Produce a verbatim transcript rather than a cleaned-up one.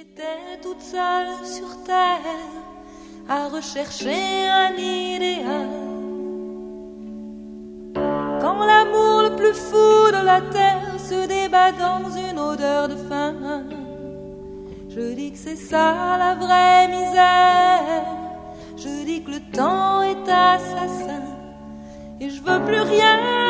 J'étais toute seule sur terre à rechercher un idéal. Quand l'amour le plus fou de la terre se débat dans une odeur de faim, je dis que c'est ça la vraie misère. Je dis que le temps est assassin et je veux plus rien